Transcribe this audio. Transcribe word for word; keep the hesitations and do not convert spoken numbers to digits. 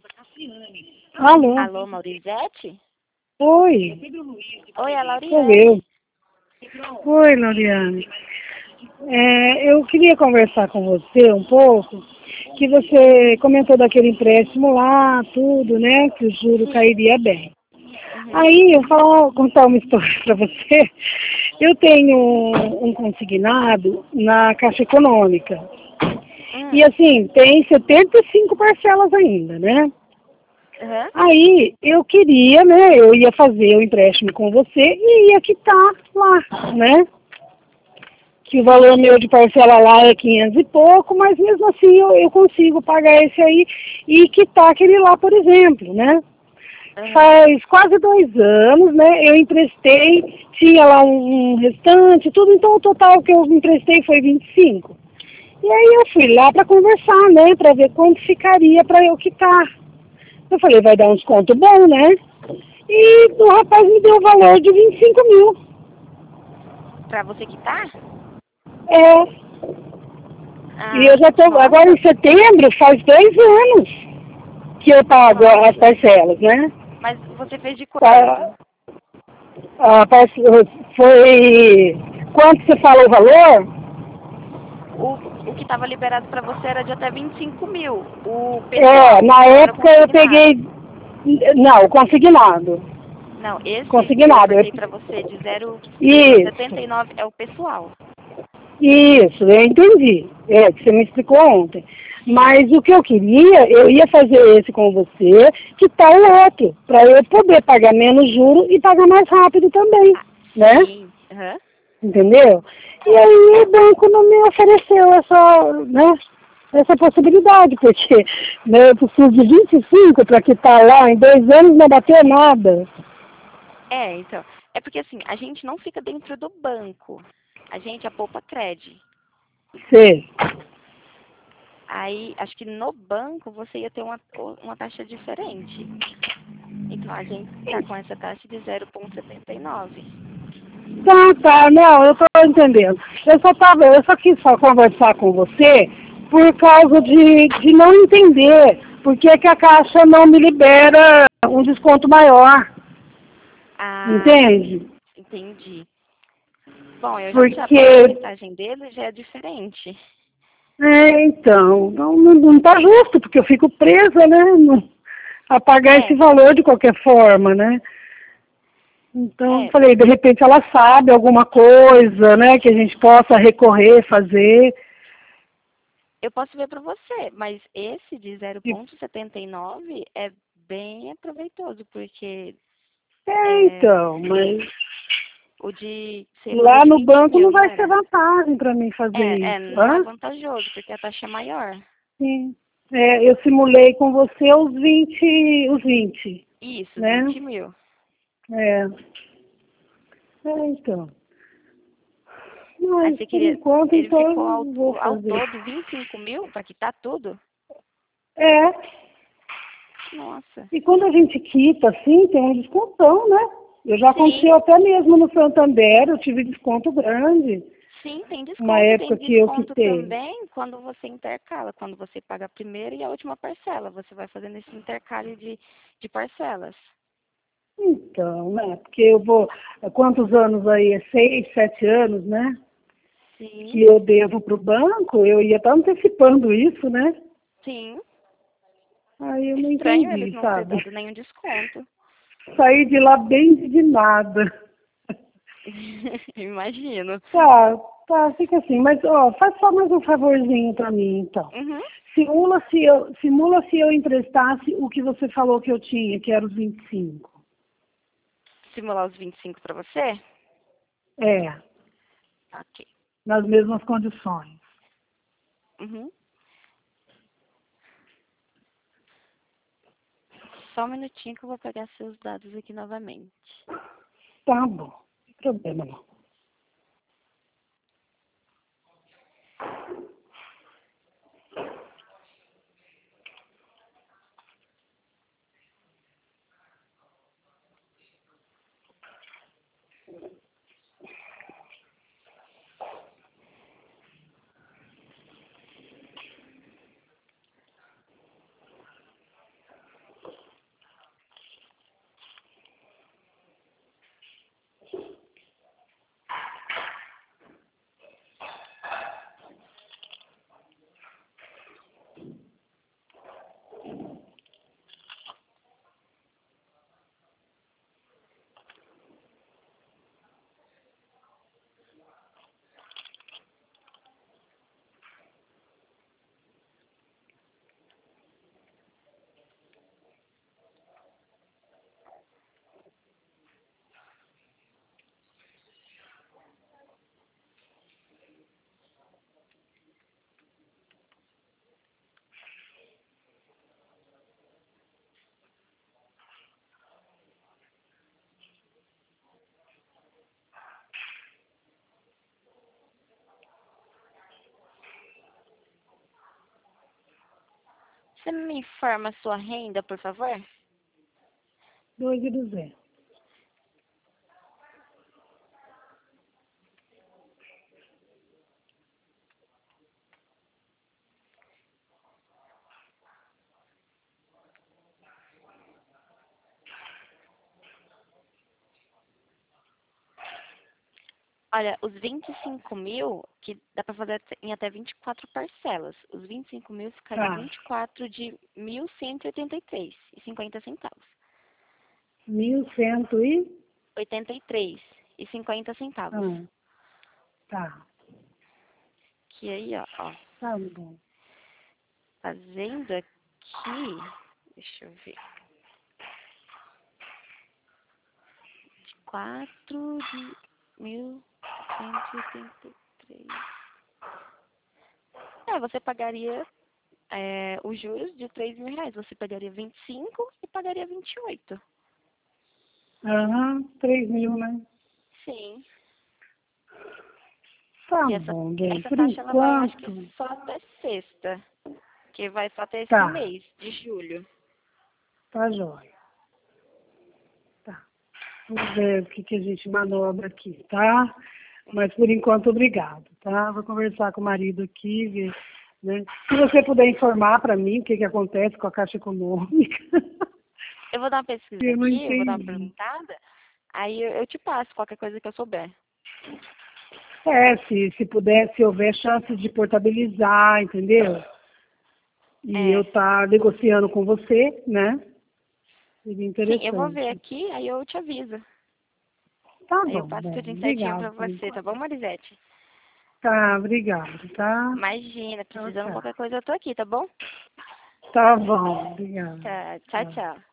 Alô? Alô, Maurizete? Oi, Oi, é sou eu. Lauriane. Oi, Loriane. É, eu queria conversar com você um pouco, que você comentou daquele empréstimo lá, tudo, né, que o juro Sim. cairia bem. Uhum. Aí, eu vou falar, contar uma história para você. Eu tenho um, um consignado na Caixa Econômica. E Hum. assim, tem setenta e cinco parcelas ainda, né? Uhum. Aí eu queria, né? Eu ia fazer o empréstimo com você e ia quitar lá, né? Que o valor meu de parcela lá é quinhentos e pouco, mas mesmo assim eu, eu consigo pagar esse aí e quitar aquele lá, por exemplo, né? Uhum. Faz quase dois anos, né? Eu emprestei, tinha lá um, um restante, tudo, então o total que eu emprestei foi vinte e cinco. E aí eu fui lá para conversar, né? Para ver quanto ficaria para eu quitar. Eu falei, vai dar um desconto bom, né? E o rapaz me deu o valor de vinte e cinco mil. Pra você quitar? É, e eu Ah, já tô, agora nossa. em setembro faz dois anos que eu pago as Nossa. parcelas, né? Mas você fez de Tá, quanto? a parce- foi, quanto você fala o valor? O, o que estava liberado pra você era de até vinte e cinco mil. O É, pessoal, na não era o época eu peguei, consignado. não, consignado, Não, esse que eu consignado, eu, passei pra você de zero vírgula setenta e isso, nove é o pessoal. isso, eu entendi, é, que você me explicou ontem. Sim. Mas o que eu queria, eu ia fazer esse com você, que tá o outro, para eu poder pagar menos juros e pagar mais rápido também, Ah, né? sim. Aham. Entendeu? E É. aí o banco não me ofereceu essa, né, essa possibilidade, porque né, eu preciso de vinte e cinco para quitar lá, em dois anos não bateu nada. É, então. É porque assim, a gente não fica dentro do banco. A gente é poupa cred. Sei. Aí, acho que no banco você ia ter uma, uma taxa diferente. Então, a gente está com essa taxa de zero vírgula setenta e nove. Tá, tá, não, eu tô entendendo. Eu só tava, eu só quis só conversar com você por causa de, de não entender por que que a Caixa não me libera um desconto maior, Ah, entende? entendi. Bom, eu já, já a Porque, porcentagem dele já é diferente. é, então, não, não, não tá justo, porque eu fico presa, né, no- a pagar esse É, valor de qualquer forma, né? Então, é. falei, de repente ela sabe alguma coisa, né, que a gente possa recorrer, fazer. Eu posso ver para você, mas esse de zero vírgula setenta e nove é bem aproveitoso, porque É, é, então, mas o de. Você falou lá de no vinte banco mil, não não vai ser era? vantagem para mim fazer É, é, isso. não é Hã? vantajoso, porque a taxa é maior. Sim. É, eu simulei com você os vinte, os vinte, Isso, né? vinte mil. É. É, então. Aí Mas você por queria. enquanto, Ele então eu ficou ao, não vou ao fazer. todo vinte e cinco mil para quitar tudo? É. Nossa. E quando a gente quita, assim, tem um descontão, né? Eu já Sim, aconteceu até mesmo no Santander, eu tive desconto grande, sim, tem uma desconto. Tem época que eu desconto quitei. também quando você intercala, quando você paga a primeira e a última parcela. Você vai fazendo esse intercalhe de, de parcelas. Então, né? Porque eu vou. Quantos anos aí? É seis, sete anos, né? Sim, Que eu devo para o banco, eu ia estar antecipando isso, né? sim. Aí eu não Estranho eles entendi, não ter sabe? dado nenhum desconto. Saí de lá bem indignada. Imagino. Tá, tá, fica assim. Mas, ó, faz só mais um favorzinho para mim, então. Uhum. Simula se eu, simula se eu emprestasse o que você falou que eu tinha, que era os vinte e cinco. Simular os vinte e cinco para você? É, Ok. nas mesmas condições. Uhum. Só um minutinho que eu vou pegar seus dados aqui novamente. Tá bom, não tem problema não. Você me informa a sua renda, por favor? dois mil e duzentos. Olha, os vinte e cinco mil, que dá para fazer em até vinte e quatro parcelas. Os vinte e cinco mil ficaria Tá. vinte e quatro de mil cento e oitenta e três e cinquenta centavos. Mil cento e... oitenta e três e cinquenta centavos. Ah, tá. Que aí, ó, ó, Tá bom. fazendo aqui, deixa eu ver. quatro de mil cento e oitenta e três. É, você pagaria é, os juros de três mil reais. Você pagaria vinte e cinco e pagaria vinte e oito. Aham, três mil, né? Sim. Tá E essa, bom, bem. essa Por taxa ela vai, acho que enquanto, só até sexta. Que vai só até esse tá, mês de julho. tá jóia. Tá. Vamos ver o que, que a gente manobra aqui, tá? Mas por enquanto, obrigado, tá? Vou conversar com o marido aqui, ver, né? Se você puder informar para mim o que, que acontece com a Caixa Econômica. Eu vou dar uma pesquisa Eu não aqui, eu vou dar uma entendi. perguntada. Aí eu, eu te passo qualquer coisa que eu souber. É, se, se puder, se houver chance de portabilizar, entendeu? E eu É. tá negociando com você, né? Seria Sim, eu vou ver interessante. aqui, aí eu te aviso. Tá Aí eu bom, passo bem, tudo certinho pra obrigado por você, tá enquanto. bom, Marisete? Tá, obrigado, tá? Imagina, Tchau, precisando de tchau. qualquer coisa eu tô aqui, tá bom? Tá bom, obrigado. Tá, tchau, Tchau. tchau.